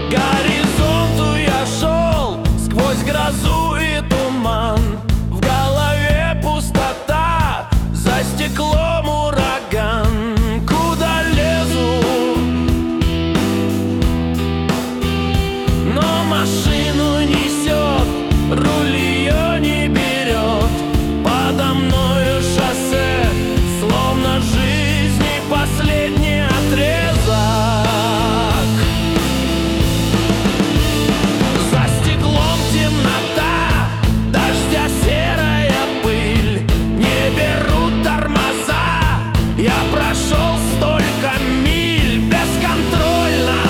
горизонту я шел сквозь грозу и туман. В голове пустота, за стеклом ураган. Куда лезу, но машину несет, руль ее не берет. Подо мною шоссе, словно жизни последний отрезок. За стеклом темнота, дождя серая пыль. Не берут тормоза, я прошел столько миль бесконтрольно.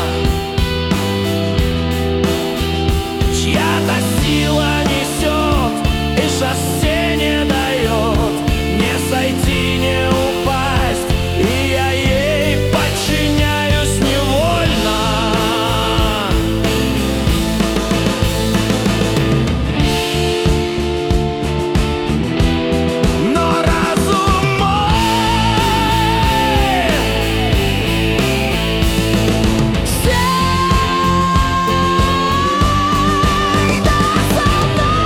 Чья-то сила несет, и шоссе не дает не сойти, не упасть, и я ей подчиняюсь невольно. Но разум мой всегда со мной.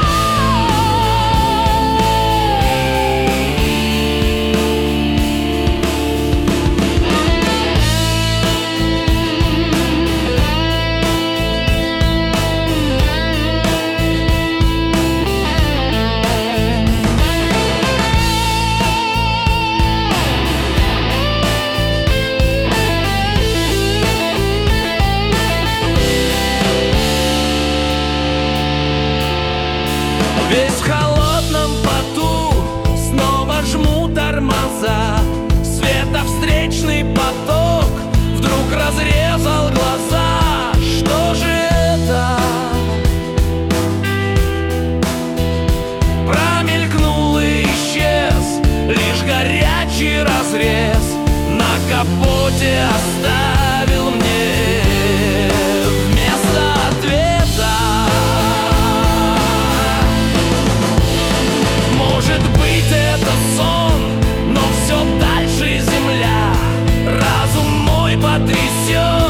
Весь в холодном поту, снова жму тормоза. Световстречный поток вдруг разрезал глаза. Что же это? Промелькнул и исчез лишь горячий разрез. На капоте оставил мне вместо ответа. Может быть, это сон, но все дальше земля. Разум мой потрясен.